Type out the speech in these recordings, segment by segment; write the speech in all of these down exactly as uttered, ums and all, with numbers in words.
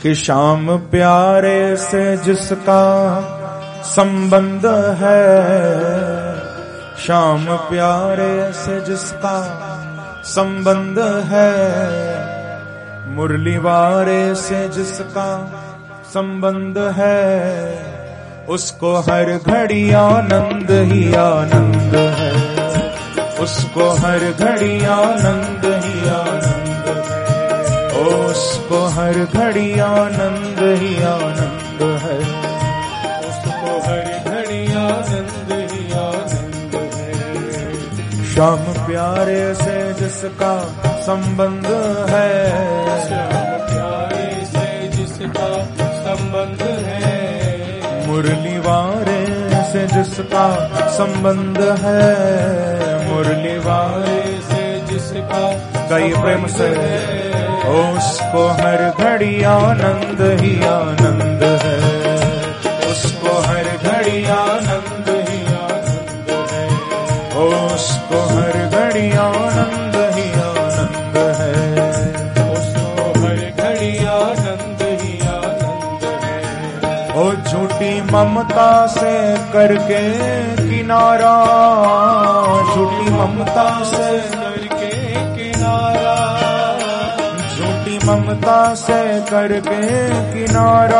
कि श्याम प्यारे से जिसका संबंध है, श्याम प्यारे से जिसका संबंध है, मुरली वारे से जिसका संबंध है, उसको हर घड़ी आनंद ही आनंद है, उसको हर घड़ी आनंद ही आनंद है, उसको हर घड़ी आनंद ही आनंद है, उसको हर घड़ी आनंद ही आनंद है। श्याम प्यारे से जिसका संबंध है, श्याम प्यारे से जिसका संबंध है, मुरली वारे से जिसका संबंध है, मुरली वारे से जिसका कई प्रेम से, उसको हर घड़ी आनंद ही आनंद है, उसको हर घड़ी आनंद ही आनंद है, उसको हर घड़ी आनंद ही आनंद है, उसको हर घड़ी आनंद ही आनंद है। ओ झूठी ममता से करके किनारा, झूठी ममता से करके किनारा, झूठी ममता से करके किनारा,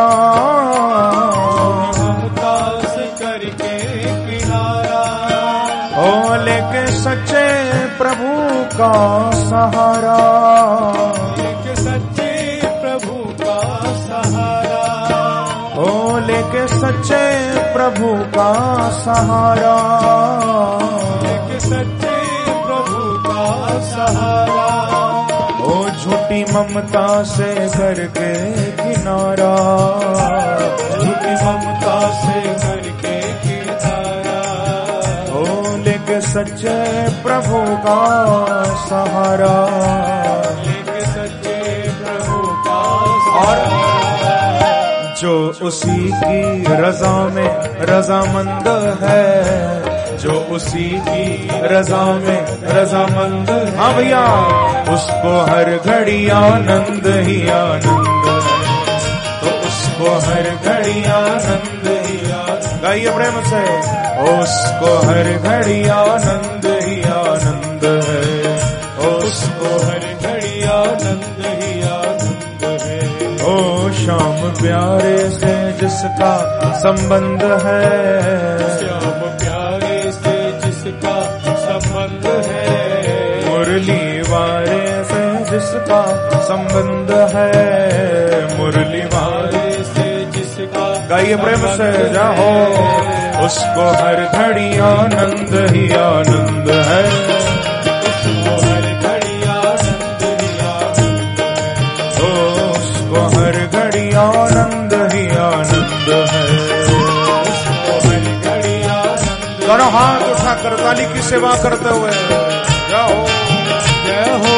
ममता से करके किनारा, ओ लेके सच्चे प्रभु का सहारा, एक सच्चे प्रभु का सहारा, ओ लेके सच्चे प्रभु का सहारा, एक सच्चे प्रभु का सहारा, ओ झूठी ममता से करके किनारा, झूठी ममता से करके किनारा, ओ लेके सच्चे प्रभु का सहारा, एक सच्चे प्रभु का और सहारा, जो उसी की रजा में रजामंद है, जो उसी की रजा में रजामंद है, हाँ भैया, उसको हर घड़ी आनंद ही आनंद है, तो उसको हर घड़ी आनंद ही आनंद, गाइए प्रेम से, उसको हर घड़ी आनंद ही आनंद है, उसको हर घड़ी आनंद ही आनंद है। ओ श्याम प्यारे से जिसका संबंध है, श्याम प्यारे से जिसका संबंध है, मुरली वारे से जिसका संबंध है, मुरली वारे से जिसका गाइए प्रेम से जाओ, उसको हर घड़ी आनंद ही आनंद है, उसको हर घड़ी आनंद ही आनंद है, उसको हर घड़ी आनंद ही आनंद है, उसको हर घड़ी आनंद। दोनों हाथ उठाकर काली की सेवा करते हुए जाओ, जय हो।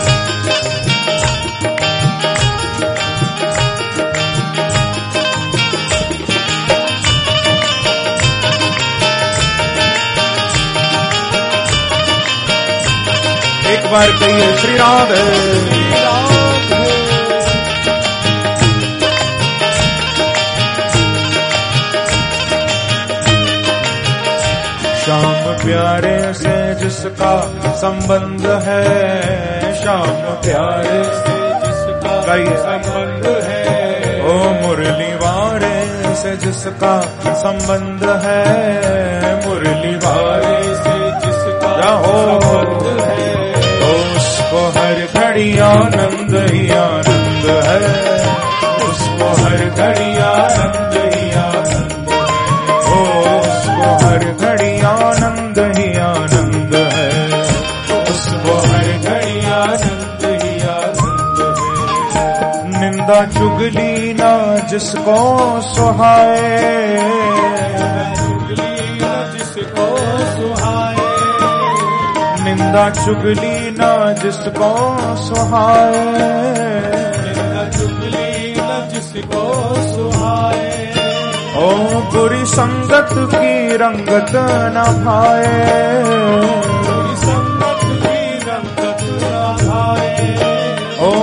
एक बार कहिए श्री राधे, श्याम प्यारे से जिसका संबंध है, श्याम प्यारे से जिसका कई संबंध है, ओ मुरली वारे से जिसका संबंध है, मुरली वारे से जिसका जाओ, संबंध है, उसको हर घड़ी आनंद ही आनंद है, उसको हर घड़ी आनंद ही आनंद है, उसको हर घड़ी आनंद ही आनंद है, उसको हर घड़ी आनंद ही आनंद है। निंदा चुगली ना जिसको सुहाए, चुगली न जिसको सुहाए, निंदा चुगली ना जिसको सुहाए, निंदा चुगली न जिसको सुहाए, ओ बुरी संगत की रंगत न भाए, बुरी संगत की रंगत न भाए, ओ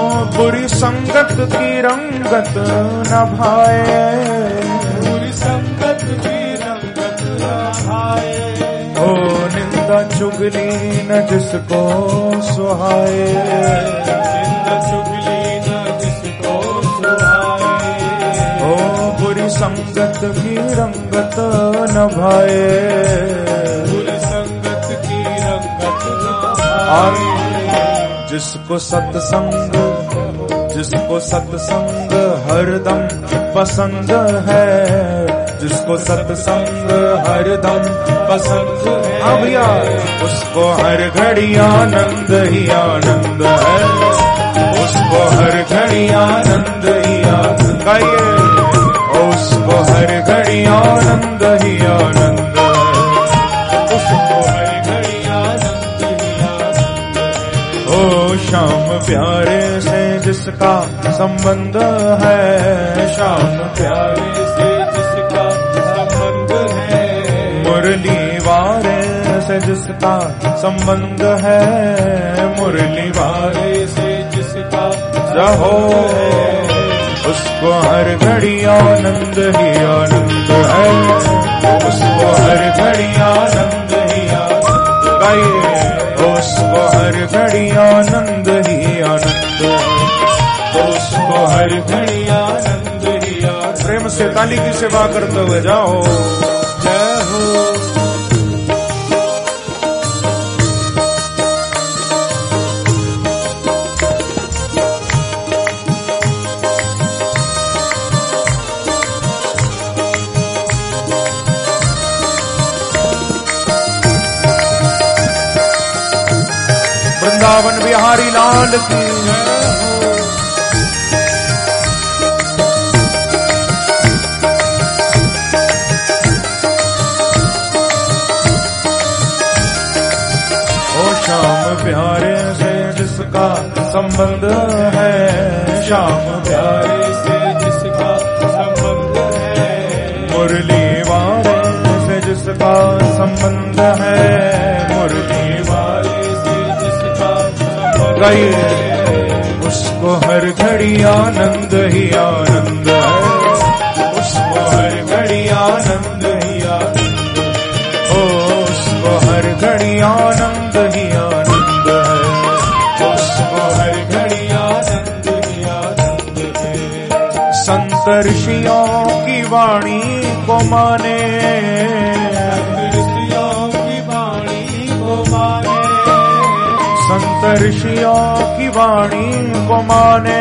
बुरी संगत की रंगत न भाए, बुरी संगत की रंगत न भाए। ओ निंदा चुगली न जिसको सुहाए, निंदा चुगली न जिसको सुहाए। ओ बुरी संगत की रंगत न भाए, बुरी संगत की रंगत न भाए। जिसको सत्संग, जिसको सत्संग हरदम पसंद है, जिसको सत्संग हरदम पसंद है, हाँ भैया, उसको हर घड़ी आनंद ही आनंद है, उसको हर घड़ी आनंद ही आनंद, गाइए, उसको हर घड़ी आनंद ही आनंद है, उसको हर घड़ी आनंद ही आनंद है। ओ श्याम प्यारे से जिसका संबंध है, श्याम प्यारे से जिसका संबंध है, मुरली वारे से जिसका संबंध है, मुरली वारे से जिसका रहो, उसको हर घड़ी आनंद ही आनंद है, उसको हर घड़ी आनंद ही आनंद, गाइए, उसको हर घड़ी आनंद ही आनंद है, उसको हर घड़ी आनंद ही आनंद। प्रेम से ताली की सेवा करते हुए जाओ, जय हो। वृंदावन बिहारी लाल की ओ श्याम प्यारे से जिसका संबंध है, श्याम प्यारे से जिसका संबंध है, मुरली वाले से जिसका संबंध है, मुरली वाले गाइए, उसको हर घड़ी आनंद ही आनंद है, उसको हर घड़ी आनंद ही आनंद है, ओ उसको हर घड़ी आनंद ही आनंद है, उसको हर घड़ी आनंद ही आनंद है। संत ऋषियों की वाणी को माने, ऋषियों की वाणी को माने, संत ऋषियों की वाणी को माने,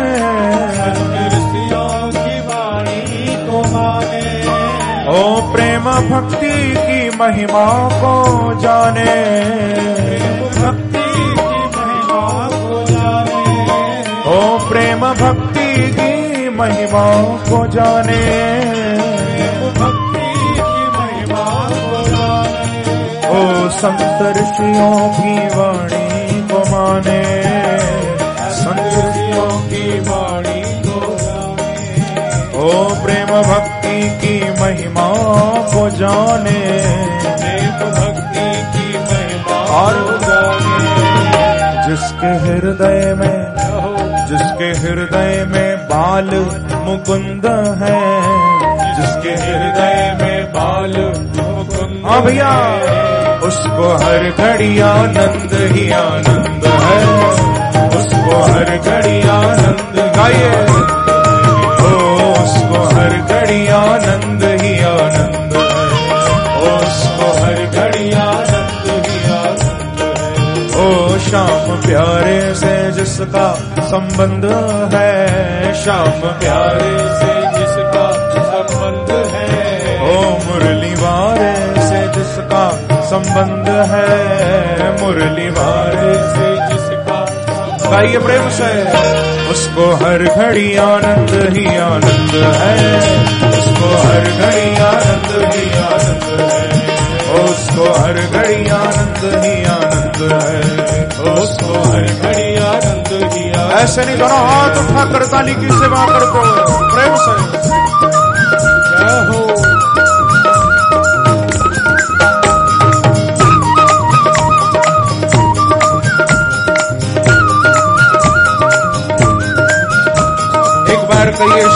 ऋषियों की वाणी को माने, ओ प्रेम भक्ति की महिमा को जाने, भक्ति की महिमा को जाने, ओ प्रेम भक्ति की महिमा को जाने, भक्ति की महिमा को जाने, ओ संत ऋषियों की वाणी को माने, संत ऋषियों की वाणी को जाने, ओ प्रेम भक्ति की महिमा को जाने, प्रेम भक्ति की महिमा और को जाने। जिसके हृदय में, जिसके हृदय में बाल मुकुंद है, जिसके हृदय में बाल मुकुंद, हाँ भैया, उसको हर घड़ी आनंद ही आनंद है, उसको हर घड़ी आनंद, गाइए, ओ उसको हर घड़ी आनंद ही आनंद है, उसको हर घड़ी आनंद ही आनंद है। ओ श्याम प्यारे से जिसका संबंध है, श्याम प्यारे से जिसका संबंध है, ओ मुरली वारे से जिसका संबंध है, मुरली वारे से जिसका, गाइए प्रेम से, उसको हर घड़ी आनंद ही आनंद है, उसको हर घड़ी आनंद ही आनंद है, उसको हर घड़ी आनंद ही आनंद है, उसको हर घड़ी आनंद ही आनंद। ऐसे नहीं दोनों हाथ उठाकर ताली की सेवा करते हुए प्रेम से जय हो।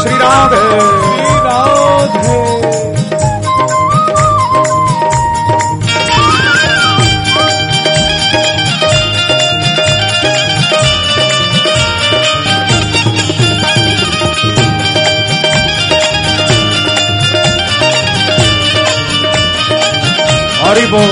श्री राधे श्री राधे। हरि बोल।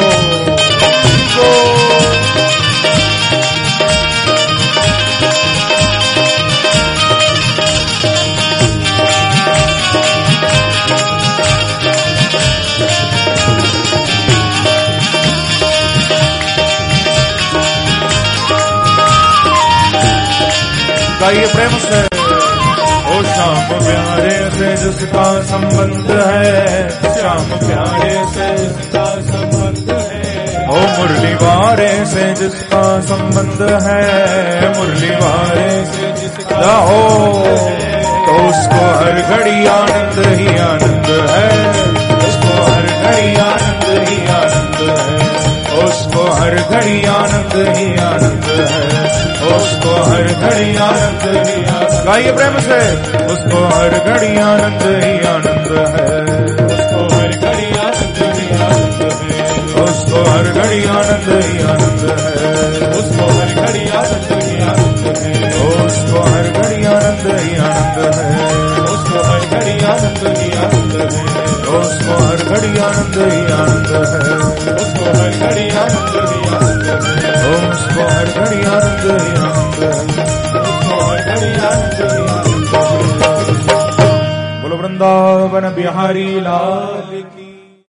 गाइए प्रेम से। ओ श्याम प्यारे से जिसका संबंध है, श्याम प्यारे से जिसका संबंध है। ओ मुरली वारे से जिसका संबंध है, मुरली वारे से जिसका हो, तो उसको हर घड़ी आनंद ही आनंद है, उसको हर घड़ी आनंद ही आनंद है, उसको हर घड़ी आनंद ही आनंद है, उसको हर घड़ी आनंद ही आनंद। गाइए प्रेम से। उसको हर घड़ी आनंद ही आनंद है, उसको हर घड़ी आनंद ही आनंद है, उसको हर घड़ी आनंद ही आनंद है, उसको हर घड़ी आनंद ही आनंद है, उसको हर घड़ी आनंद ही आनंद है, उसको हर घड़ी आनंद ही आनंद है, उसको हर घड़ी आनंद ही आनंद है, उसको हर घड़ी आनंद ही आनंद है, उसको हर घड़ी आनंद ही आनंद है, उसको हर घड़ी आनंद ही आनंद है। बोलो वृंदावन बिहारी लाल।